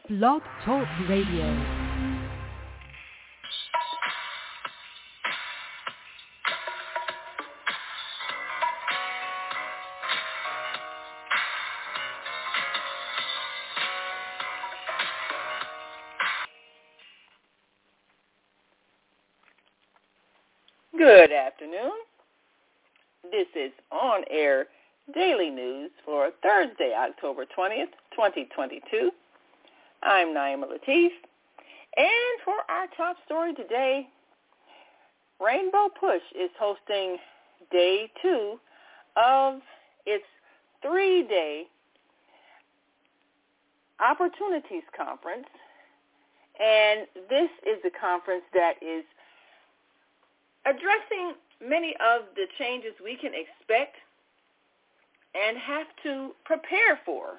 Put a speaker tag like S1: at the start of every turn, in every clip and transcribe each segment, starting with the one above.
S1: Blog Talk Radio.
S2: Good afternoon. This is On Air Daily News for Thursday, October 20th, 2022. I'm Naima Latif. And for our top story today, Rainbow Push is hosting Day 2 of its 3-day Opportunities Conference. And this is a conference that is addressing many of the changes we can expect and have to prepare for.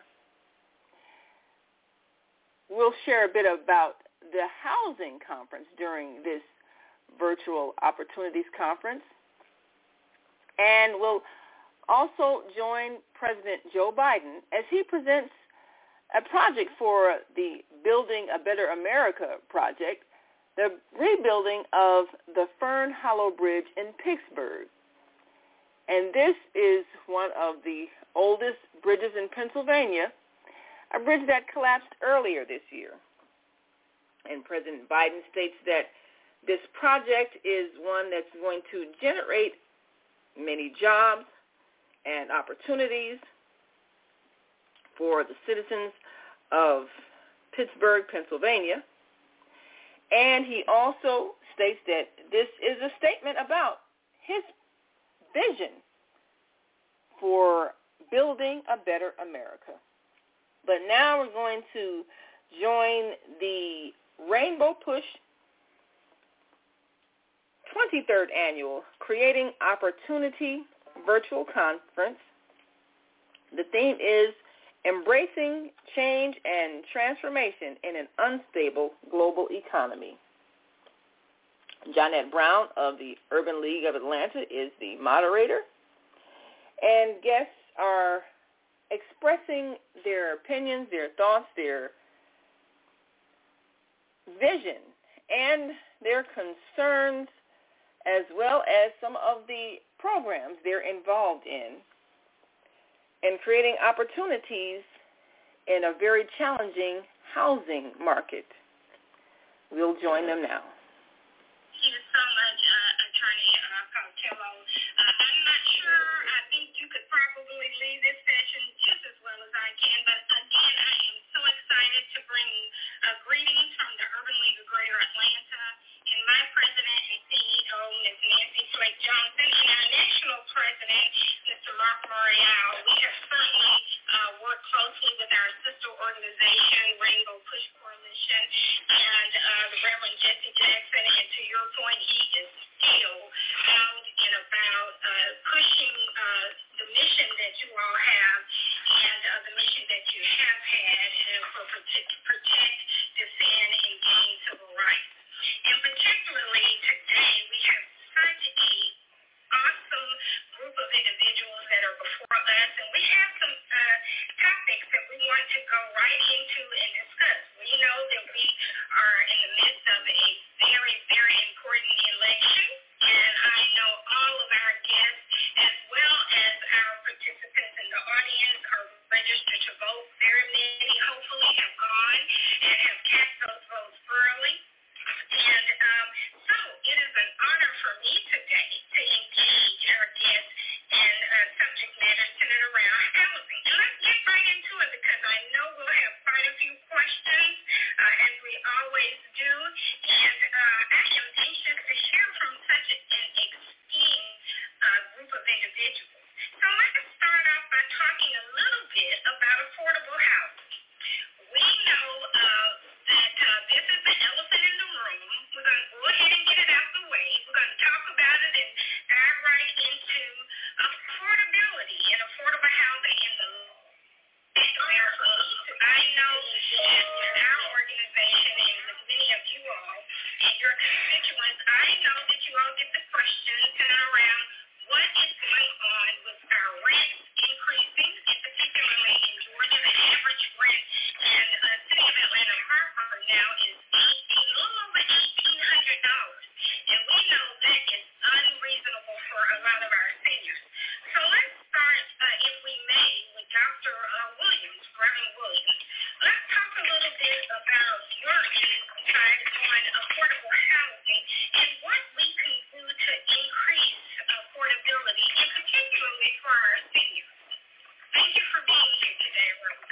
S2: We'll share a bit about the housing conference during this virtual Opportunities Conference. And we'll also join President Joe Biden as he presents a project for the Building a Better America project, the rebuilding of the Fern Hollow Bridge in Pittsburgh. And this is one of the oldest bridges in Pennsylvania, a bridge that collapsed earlier this year. And President Biden states that this project is one that's going to generate many jobs and opportunities for the citizens of Pittsburgh, Pennsylvania. And he also states that this is a statement about his vision for building a better America. But now we're going to join the Rainbow Push 23rd Annual Creating Opportunity Virtual Conference. The theme is Embracing Change and Transformation in an Unstable Global Economy. Jonette Brown of the Urban League of Atlanta is the moderator, and guests are expressing their opinions, their thoughts, their vision, and their concerns, as well as some of the programs they're involved in, and creating opportunities in a very challenging housing market. We'll join them now.
S3: Thank you so much, Attorney Costello. I'm not sure. I think you could probably lead this session just as well as I can. But again, I am so excited to bring greetings from the Urban League of Greater Atlanta and my president and CEO, Ms. Nancy Flake Johnson, and our national president, Mr. Mark Morial. We have certainly worked closely with our sister organization, Rainbow Push Coalition, and the Reverend Jesse Jackson. And to your point, he is still out and about pushing the mission that you all have and the mission that you have had for protect, defend, and gain civil rights. And particularly today, we have such a awesome group of individuals that are before us, and we have some topics that we want to go right into and discuss. We know that we are in the midst of a very, very important election, and I know all of our guests, as well as our participants in the audience, are registered to vote. Very many, hopefully, have gone and have cast those votes early. And so it is an honor for me today to engage our guests in subject matter centered around housing. And let's get right into it because I know we'll have quite a few questions, as we always do. And I am anxious to hear from such an esteemed group of individuals. So let's start off by talking a little bit about affordable housing. We know that this is the elephant in the room. We're going to go ahead and get it out the way. We're going to talk about it and dive right into affordability and affordable housing in the I know that with our organization and with many of you all and your constituents, I know that you all get the questions centered around what is going on with our rents increasing, and particularly in Georgia, the average rent in the city of Atlanta now is a little over $1,800. And we know that is unreasonable for a lot of our seniors. So let's start, if we may, with Dr. Williams, Reverend Williams. Let's talk a little bit about your insight on affordable housing and what we can do to increase affordability, and particularly for our seniors. Thank you for being here today, Reverend.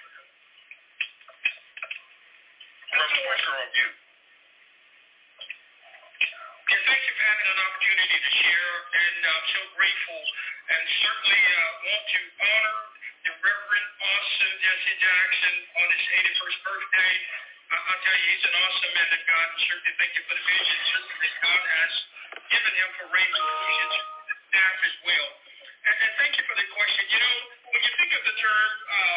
S4: Reverend, pressure on you. Yeah, thank you for having an opportunity to share, and I'm so grateful and certainly want to honor the Reverend Awesome Jesse Jackson on his 81st birthday. I'll tell you, he's an awesome man of God, and certainly thank you for the vision that God has given him for raising the staff as well. And thank you for the question. You know, when you think of the term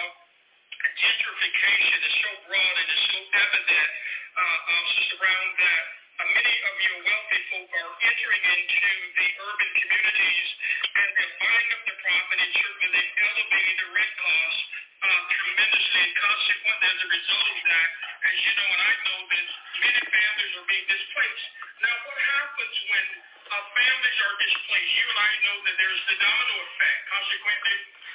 S4: gentrification, is so broad and is so evident, Sister Brown, that many of your wealthy folk are entering into the urban communities and they're buying up the property, and certainly they've elevated the rent costs tremendously, and consequently as a result of that, as you know and I know, that many families are being displaced. Now, what happens when families are displaced? You and I know that there's the domino effect. Consequently,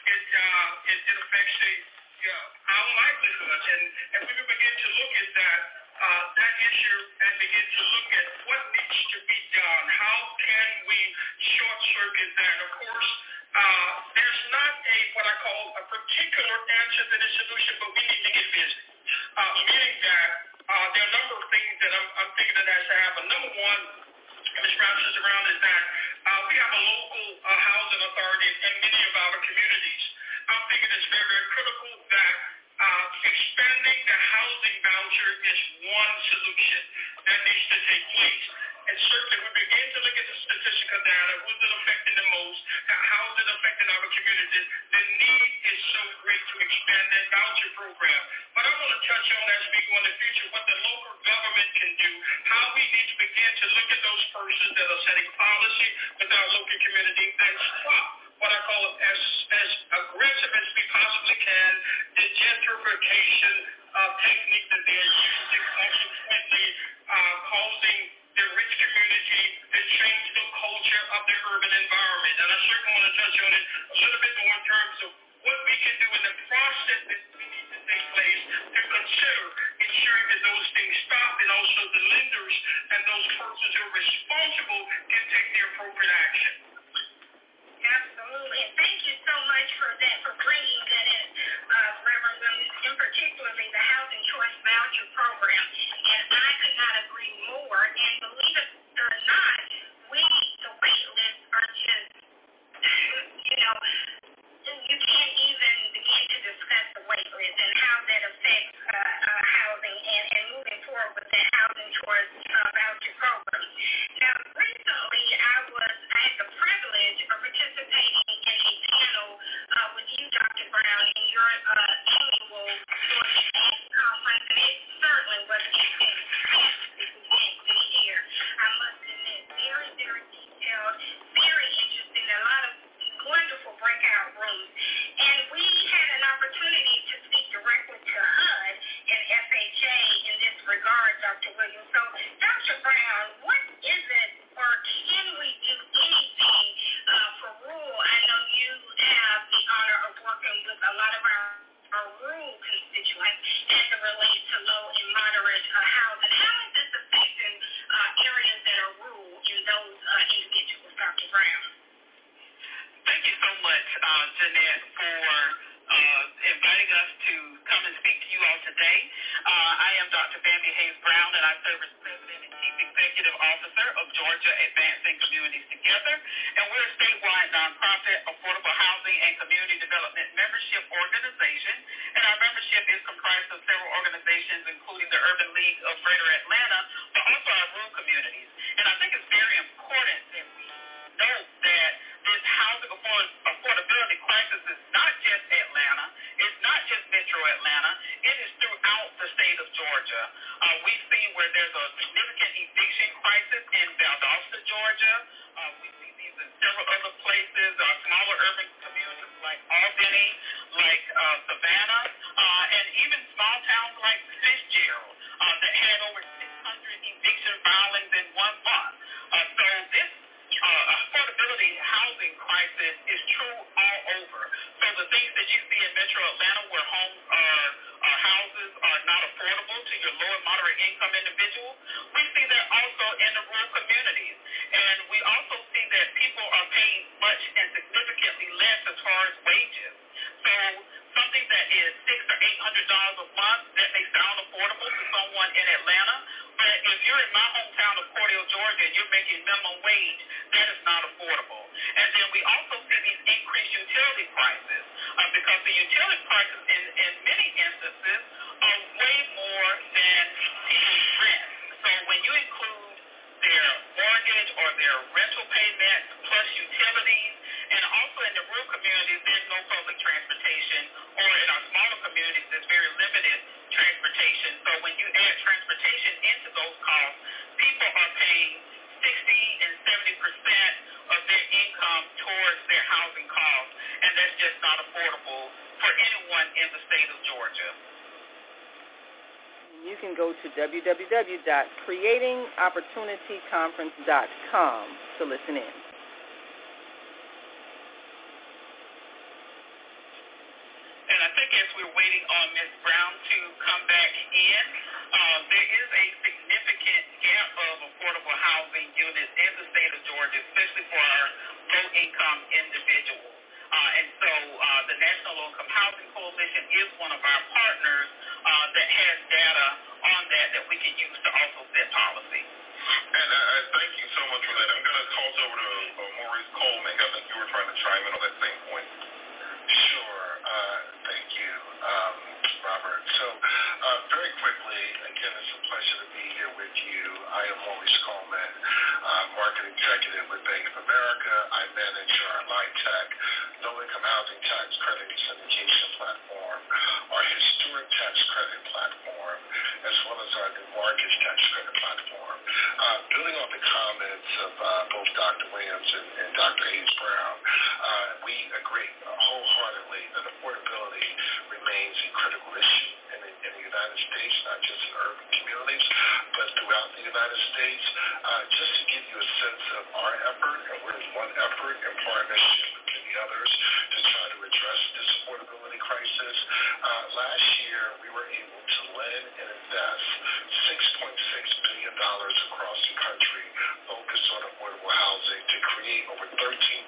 S4: it affects our livelihoods, and we can begin to look at that issue and begin to look at what needs to be done. How can we short-circuit that? Of course, there's not what I call a particular answer to the solution, but we need to get busy. Meaning that there are a number of things that I'm thinking that has to happen. Number one, Ms. Brown says around, is that we have a local housing authority in many of our communities. I'm thinking it's very, very critical that expanding the housing voucher is one solution that needs to take place. And certainly we begin to look at the statistical data, who's it affecting the most, how is it affecting our communities. The need is so great to expand that voucher program. But I want to touch on, as we go in the future, what the local government can do, how we need to begin to look at those persons that are setting policy with our local community and stop what I call as aggressive as we possibly can, the gentrification technique that they're using, consequently causing the rich community to change the culture of the urban environment. And I certainly want to touch on it a little bit more in terms of what we can do in the process that we need to take place to consider ensuring that those things stop, and also the lenders and those persons who are responsible can take the appropriate action.
S3: Absolutely. And thank you so much for that, for bringing that in, Reverend Williams, in particularly the Housing Choice Voucher Program. And I could not agree more. And believe it or not, the wait lists are just, you can't even begin to discuss the wait list and how that affects housing and moving forward with that Housing Choice Voucher Program. Now, recently I had the privilege of participating in a panel with you, Dr. Brown, in your annual Georgia Tech conference, and it certainly was a fantastic event this year. I must admit, very, very detailed, very interesting, a lot of wonderful breakout rooms. And we had an opportunity to speak directly to HUD and FHA in this regard, Dr. Williams. So, Dr. Brown, what is it, or can we do anything for rural? I know you have the honor of working with a lot of our rural constituents as it relates to low and moderate housing. How is this affecting areas that are rural in those individuals, Dr. Brown?
S5: Thank you so much, Jeanette, for inviting us to come and speak to you all today. I am Dr. Bambi Hayes Brown, and I serve as President and Chief Executive Officer of Georgia Advancing Communities Together, and we're a statewide nonprofit affordable housing and community development membership organization, and our membership is comprised of several organizations, including the Urban League of Greater Atlanta, but also our rural communities. And I think it's very important that we note that this housing affordability crisis is not just Atlanta, it's not just Metro Atlanta, it is throughout the state of Georgia. We've seen where there's a significant eviction crisis in Valdosta, Georgia. We see these in several other places, smaller urban communities like Albany, like Savannah, and even small towns like Fitzgerald that had over 600 eviction filings in 1 month. So this affordability housing crisis is true all over. So the things that you see in Metro Atlanta where homes are houses are not affordable to your low and moderate income individuals, we see that also in the rural communities. And we also see that people are paying much and significantly less as far as wages. So something that is $600 or $800 a month, that may sound affordable to someone in Atlanta, but if you're in my hometown of Cordele, Georgia, and you're making minimum wage, that is not affordable. And then we also see these increased utility prices because the utility prices in many instances are way more than people's rent. So when you include their mortgage or their rental payments plus utilities, and also in the rural communities, there's no public transportation, or in our smaller communities, there's very limited transportation. So when you add transportation into those costs, people are paying 60 and 70% of their income towards their housing costs, and that's just not affordable for anyone in the state of Georgia.
S2: You can go to www.creatingopportunityconference.com to listen in.
S5: And I think as we're waiting on Ms. Brown to come back in, there is a significant gap of affordable housing units in the state of Georgia, especially for our low-income individuals. And so the National Low Income Housing Coalition is one of our partners that has data on that we can use to also set policy.
S6: And thank you so much for that. I'm going to toss over to Maurice Coleman. I think you were trying to chime in on that same point.
S7: Sure. Thank you, Robert. So very quickly, again, it's a pleasure to be here with you. I am Maurice Coleman, marketing executive with Bank of America. I manage our LIHTC, low-income housing tax credit syndication platform, our historic tax credit platform, as well as our new mortgage tax credit platform. Building on the comments of both Dr. Williams and Dr. Hayes Brown, we agree wholeheartedly that affordability remains a critical issue in the United States, not just in urban communities, but throughout the United States. Just to give you a sense of our effort, and we're one effort in partnership with many others to try to address this affordability crisis. Last year, we were able to lend and invest $6.6 billion across the country focused on affordable housing to create over 13,000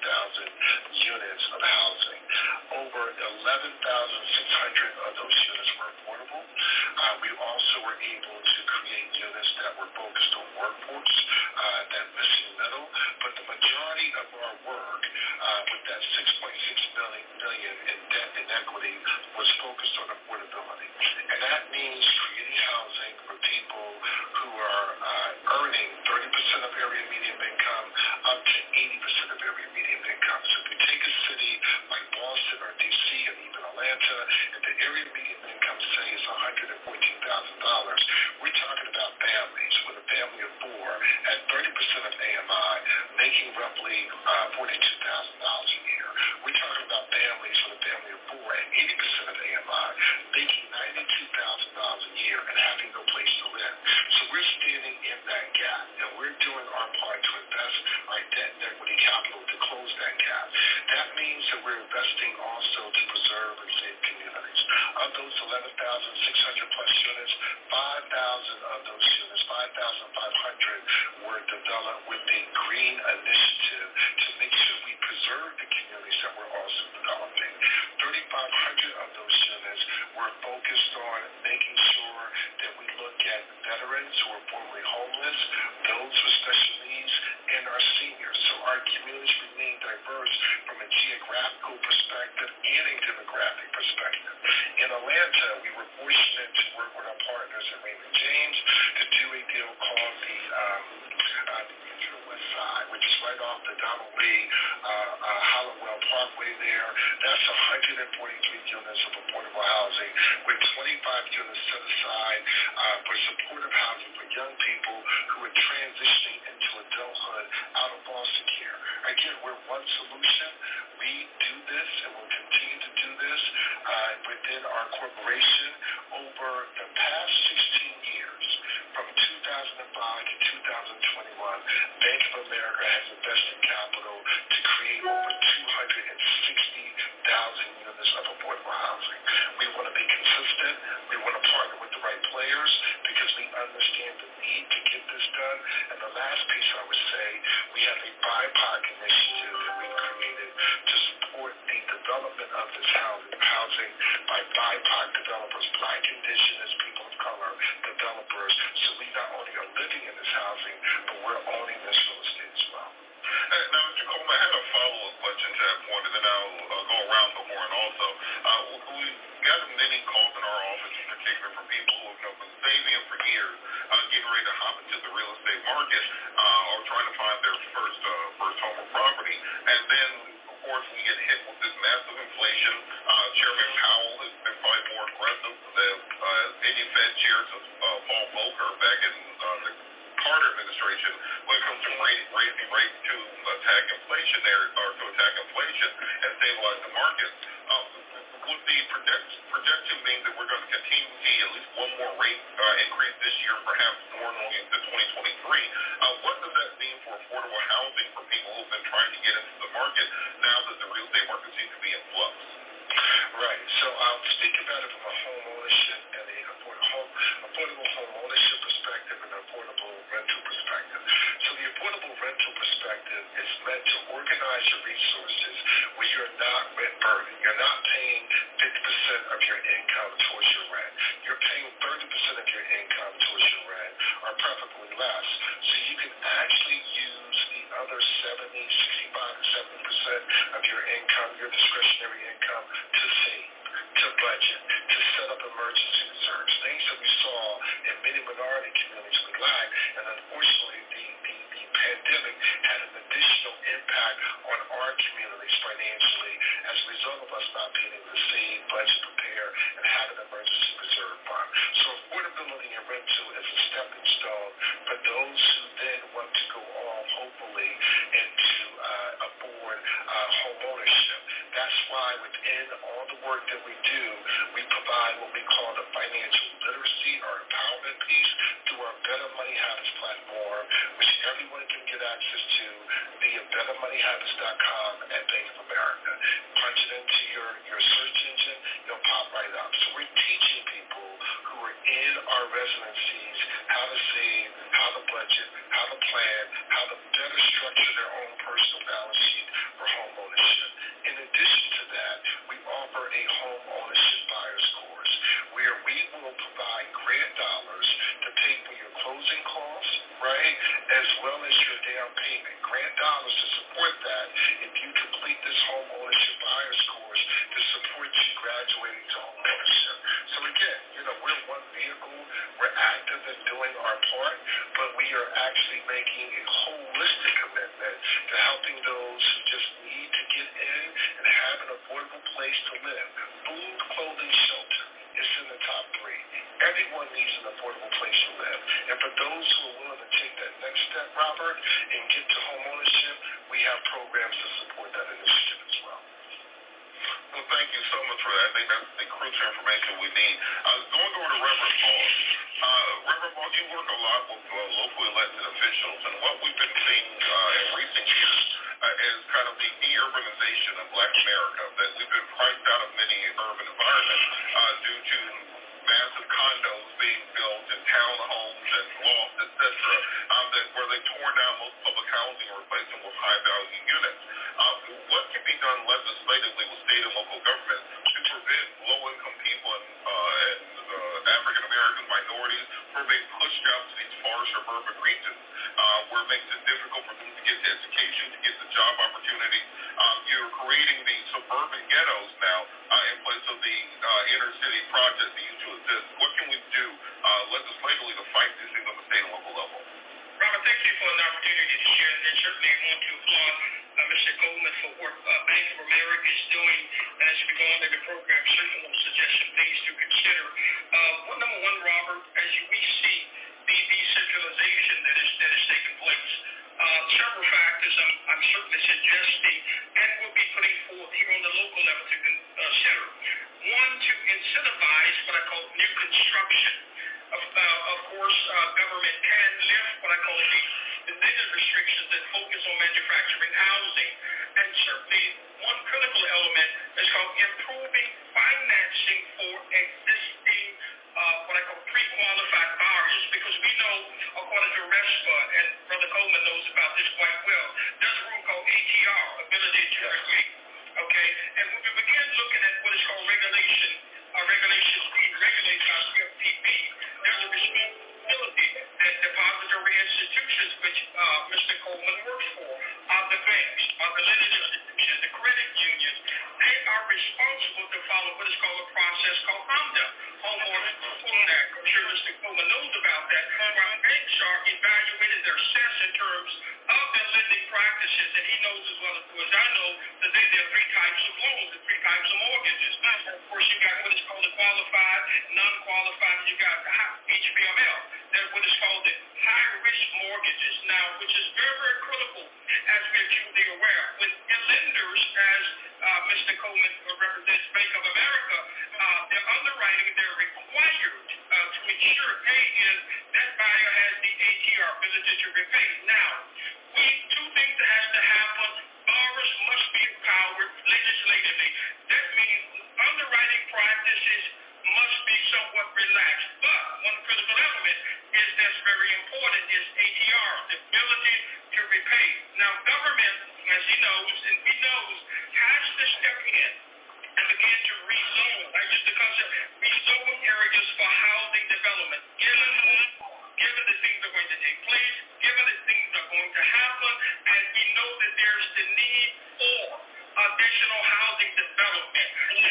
S7: units of housing. Over 11,600 of those units were affordable. We also were able to create units that were focused on workforce, that missing middle, but the majority of our work with that $6.6 billion in debt and equity was focused on affordability. And that means creating housing for people who are earning 30% of area median income up to 80% of area median income. So if you take a city like Boston or D.C. and even Atlanta, and the area median income, say, is $114,000, we're talking about families with a family of four at 30% of AMI making roughly $42,000 a year. We're talking about families with a family of four at 80% of AMI making $92,000 a year and having no place to live. So we're standing in that gap, and we're doing our part to invest our debt and equity capital to close that gap. That means that we're investing also to preserve and save communities. Of those 11,600 plus units, 5,000 of those units, 5,500 were developed with the Green Initiative to make sure we preserve the communities that we're also developing. 3,500 of those units were focused on making sure that we look at veterans who are formerly homeless, those with special needs, and our seniors. So our communities remain diverse from a geographical perspective and a demographic perspective. In Atlanta, we were fortunate to work with our partners at Raymond James to do a deal called the Intro West Side, which is right off the Donald Lee Hollowell Parkway there. That's 143 units of affordable housing with 25 units set aside for supportive housing for young people who are transitioning into adulthood out of foster care. Again, we're one solution. We do this and will continue to do this within our corporation. Over the past 6 has invested capital to create over 260,000 units of affordable housing. We want to be consistent. We want to partner with the right players because we understand the need to get this done. And the last piece I would say, we have a BIPOC initiative that we've created to support the development of this housing by BIPOC developers, Black, Indigenous, people of color developers. So we not only are living in this housing, but we're owning this real estate as well.
S6: Now, Mr. Coleman, I had a follow-up question to that point, and then I'll go around the horn also. We got many calls in our office, in particular, from people who have been saving for years, getting ready to hop into the real estate market, or trying to find their first home or property. And then, of course, we get hit with this massive inflation. Chairman Powell has been probably more aggressive than any Fed chair since Paul Volcker back in the Carter administration when it comes to raising rates to attack inflation and stabilize the market. Would the projection mean that we're going to continue to see at least one more rate increase this year, perhaps more going into 2023? What does that mean for affordable housing for people who've been trying to get into the market now that the real estate market seems to be in flux?
S7: Right. So I'll speak about it from a home ownership and a affordable home ownership perspective and an affordable rental perspective. So the affordable rental perspective is meant to organize your resources where you're not rent burdened. You're not paying 50% of your income towards your rent. You're paying 30% of your income towards your rent, or preferably less. So you can actually use the other 65 to 70% of your income, your discretionary income, to save, to budget, to set up emergency reserves, things that we saw in many minority communities we lacked, and unfortunately the pandemic had an additional impact on our communities financially as a result of us not being able to save, budget, prepare, and have an emergency reserve fund. So affordability and rental is a stepping stone for those who then want to go on, hopefully, into afford home ownership. That's why within all the work that we do, we provide what we call the financial literacy or empowerment piece through our Better Money Habits platform, which everyone can get access to via bettermoneyhabits.com and Bank of America. Punch it into your search engine, it'll pop right up. So we're teaching people who are in our residencies how to save, how to budget, how to plan, how to better structure their own personal balance sheet for home ownership. In addition to that, we offer a home ownership buyer's course where we will provide grant dollars to pay for your closing costs, right, as well as your down payment. Grant dollars to support that if you complete this home ownership buyer's course to support you graduating to home ownership. So again, we're one vehicle, we're active in doing our part, but we are actually making a holistic commitment to helping those who just need to get in and have an affordable place to live. Food, clothing, shelter is in the top 3. Everyone needs an affordable place to live. And for those who are willing to take that next step, Robert, and get to home ownership, we have programs to support that initiative as well.
S6: Well, thank you so much for that. I think that's the crucial information we need. Going over to Reverend Moss. Reverend Moss, you work a lot with locally elected officials, and what we've been seeing in recent years is kind of the de-urbanization of Black America, that we've been priced out of many urban environments due to massive condos being built and townhomes and lofts, et cetera, where they torn down most public housing and replaced them with high-value units. What can be done legislatively with state and local governments to prevent low-income people and African-American minorities from being pushed out to these far suburban regions where it makes it difficult for them to get the education, to get the job opportunities? You're creating these suburban ghettos now in place of the inner-city projects that used to exist. What can we do legislatively to fight these things on the state and local level?
S4: Robert, thank you for an opportunity to share this. Certainly I want to applaud Mr. Coleman for what Bank of America is doing. And as we go on in the program, certainly will suggest some things to consider. Number one, Robert, as we see the decentralization that is taking place, several factors I'm certainly suggesting and will be putting forth here on the local level to consider. One, to incentivize what I call new construction. Of course, government can lift what I call the related restrictions that focus on manufacturing housing. And certainly one critical element is called improving financing for existing what I call pre-qualified buyers, because we know, according to RESPA, and Brother Coleman knows about this quite well, there's a rule called ATR, ability to agree. Okay, and when we begin looking at what is called regulations being regulated by CFPB, there's a responsibility that depository institutions, which Mr. Coleman works for, are the banks, are the lending institutions, the credit unions. They are responsible to follow what is called a process called HMDA, Homeowners Loan Act. I'm sure Mr. Coleman knows about that, where banks are evaluated, they're assessed in terms of their lending practices, and he knows as well as I know that there are three types of loans and three types of mortgages. Of course, you got what is called the qualified, non-qualified, and you got the HPML. There's what is called the high-risk mortgages now, which is very, very critical, as we're acutely aware. When lenders, as Mr. Coleman represents Bank of America, they're underwriting, they're required to ensure, A, is that buyer has the ATR, ability to repay. Now, two things that has to happen. Borrowers must be empowered legislatively. That means underwriting practices must be somewhat relaxed. But one critical element is that's very important is ATR, the ability to repay. Now, government, as he knows and we knows, has to step in and begin to rezone. I use the concept rezone areas for housing development, given the things that are going to take place, given the things that are going to happen, and we know that there's the need for additional housing development.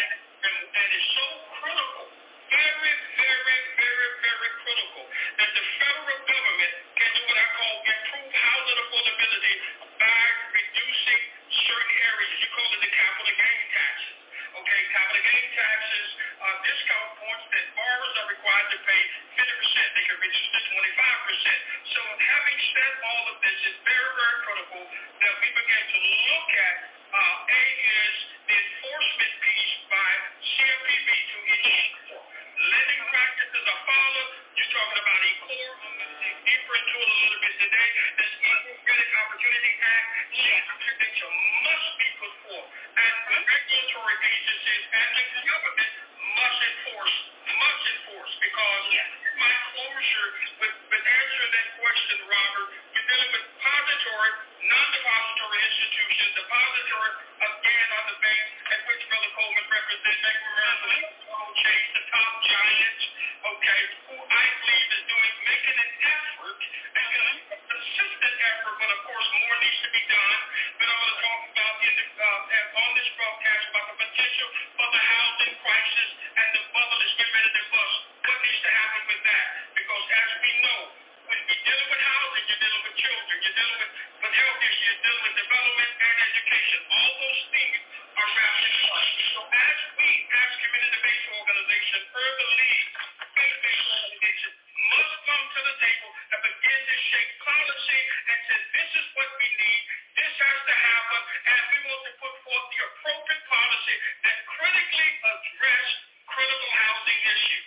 S4: And it's so critical, very, very, very, very critical, that the federal government can do what I call improve housing affordability by reducing certain areas. You call it the capital gain taxes. Okay, capital gain taxes are discount points that borrowers are required to pay 50%. They can reduce to 25%. So having said all of this, is very, very critical that we begin to look at, A, is the enforcement piece by CFPB to ensure lending practices are followed. You're talking about ECOR. I'm going to dig deeper into it a little bit today. This Equal Credit Opportunity Act, signature must be put forth. And the regulatory agencies and the government must enforce, because my closure with answering that question, Robert, we're dealing with depository, non-depository institutions, depository, again, on the bank at which Brother Coleman represents, Bank of America, Chase, the top giants, okay, who I believe is making an effort, and a consistent effort, but of course more needs to be done. But I'm going to talk about on this broadcast about the potential for the housing crisis and the bubble is getting ready to bust. What needs to happen with that? Because as we know, when you're dealing with housing, you're dealing with children, you're dealing with health issues, you're dealing with development and education. All those things are wrapped in one. So as we, as community-based organizations, urban leagues, faith-based organizations, must come to the table and begin to shape policy and say, this is what we need, this has to happen, and we want to put forth the appropriate policy that critically address critical housing issues.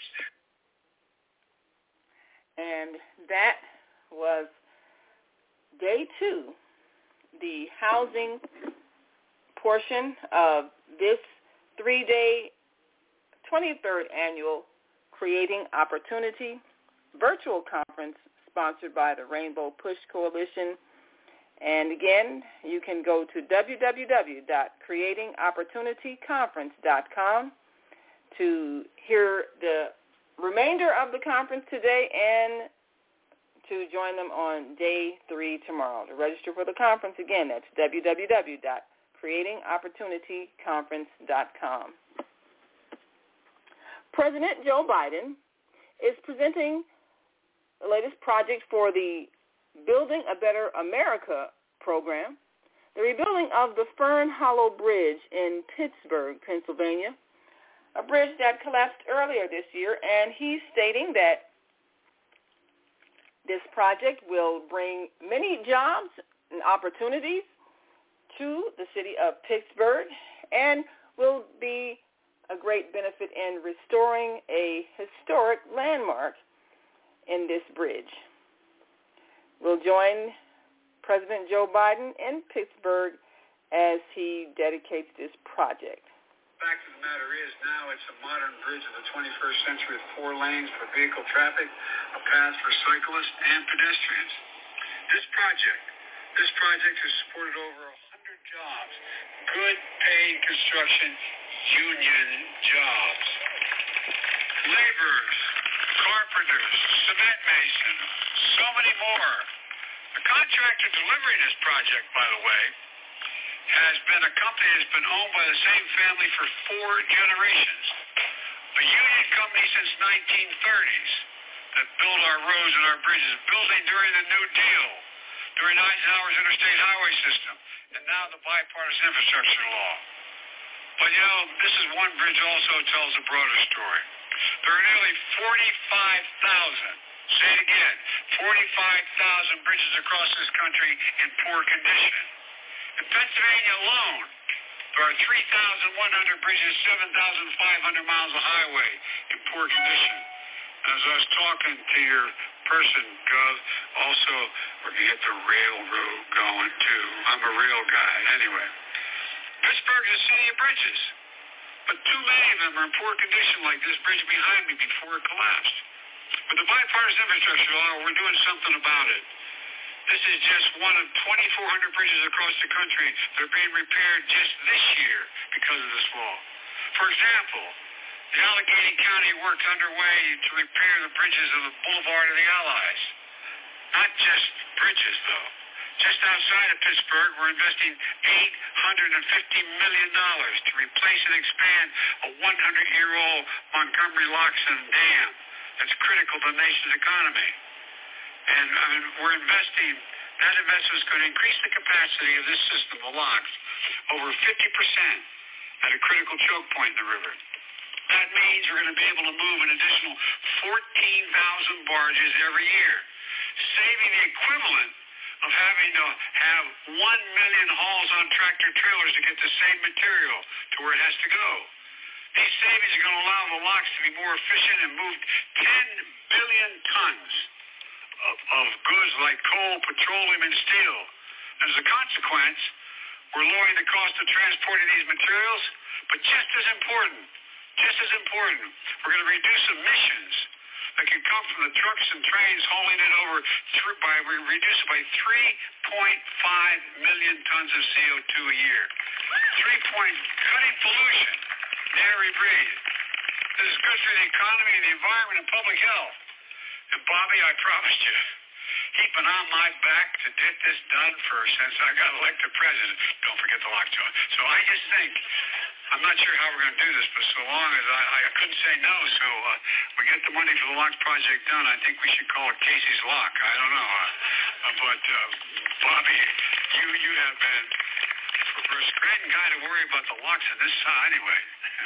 S2: And that was day 2, the housing portion of this 3-day 23rd annual Creating Opportunity virtual conference sponsored by the Rainbow Push Coalition. And again, you can go to www.creatingopportunityconference.com to hear the remainder of the conference today and to join them on day 3 tomorrow. To register for the conference, again, that's www.creatingopportunityconference.com. President Joe Biden is presenting the latest project for the Building a Better America program, the rebuilding of the Fern Hollow Bridge in Pittsburgh, Pennsylvania, a bridge that collapsed earlier this year, and he's stating that this project will bring many jobs and opportunities to the city of Pittsburgh and will be a great benefit in restoring a historic landmark in this bridge. We'll join President Joe Biden in Pittsburgh as he dedicates this project.
S8: The fact of the matter is now it's a modern bridge of the 21st century with 4 lanes for vehicle traffic, a path for cyclists and pedestrians. This project has supported over 100 jobs, good paying construction union jobs. Laborers, carpenters, cement masons, so many more. The contractor delivering this project, by the way, has been a company that's been owned by the same family for 4 generations. A union company since 1930s that built our roads and our bridges, building during the New Deal, during Eisenhower's interstate highway system, and now the bipartisan infrastructure law. But, this is one bridge also tells a broader story. There are nearly 45,000, say it again, 45,000 bridges across this country in poor condition. In Pennsylvania alone, there are 3,100 bridges, 7,500 miles of highway in poor condition. As I was talking to your person, Gov, also, we're going to get the railroad going, too. I'm a rail guy. Anyway, Pittsburgh is a city of bridges, but too many of them are in poor condition, like this bridge behind me before it collapsed. With the bipartisan infrastructure law, we're doing something about it. This is just one of 2,400 bridges across the country that are being repaired just this year because of this law. For example, the Allegheny County work underway to repair the bridges of the Boulevard of the Allies. Not just bridges, though. Just outside of Pittsburgh, we're investing $850 million to replace and expand a 100-year-old Montgomery Loxton Dam that's critical to the nation's economy. And we're investing, that investment is going to increase the capacity of this system, the locks, over 50% at a critical choke point in the river. That means we're going to be able to move an additional 14,000 barges every year, saving the equivalent of having to have 1 million hauls on tractor trailers to get the same material to where it has to go. These savings are going to allow the locks to be more efficient and move 10 billion tons of goods like coal, petroleum, and steel. As a consequence, we're lowering the cost of transporting these materials, but just as important, we're going to reduce emissions that can come from the trucks and trains hauling it over reduce it by 3.5 million tons of CO2 a year. Cutting pollution, the air we breathe. This is good for the economy and the environment and public health. And Bobby, I promised you, he's been on my back to get this done since I got elected president. Don't forget the lockjaw. So I just think, I'm not sure how we're going to do this, but so long as I couldn't say no, so we get the money for the lock project done, I think we should call it Casey's Lock. I don't know. But Bobby, you have been for a Scranton guy to worry about the locks on this side anyway.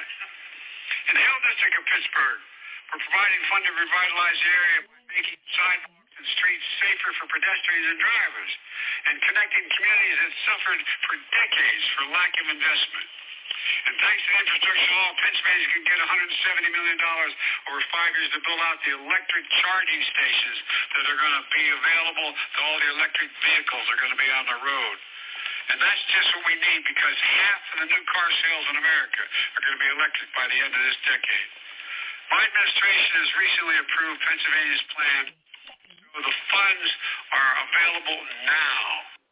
S8: In the Hill District of Pittsburgh, we're providing funding to revitalize the area by making sidewalks and streets safer for pedestrians and drivers, and connecting communities that suffered for decades for lack of investment. And thanks to the infrastructure law, Pennsylvania can get $170 million over 5 years to build out the electric charging stations that are going to be available to all the electric vehicles that are going to be on the road. And that's just what we need, because half of the new car sales in America are going to be electric by the end of this decade. My administration has recently approved Pennsylvania's plan, so the funds are available now.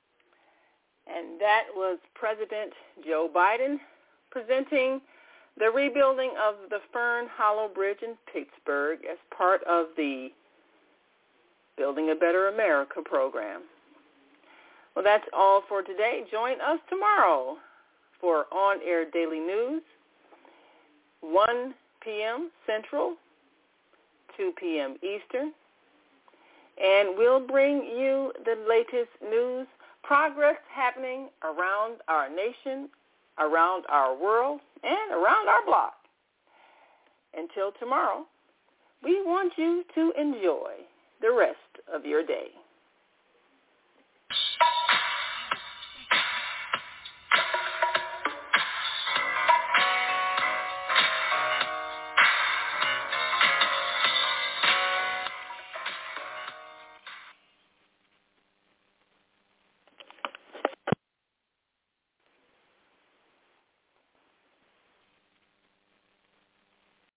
S2: And that was President Joe Biden presenting the rebuilding of the Fern Hollow Bridge in Pittsburgh as part of the Building a Better America program. Well, that's all for today. Join us tomorrow for On-Air Daily News, 1 p.m. Central, 2 p.m. Eastern, and we'll bring you the latest news, progress happening around our nation, around our world, and around our block. Until tomorrow, we want you to enjoy the rest of your day.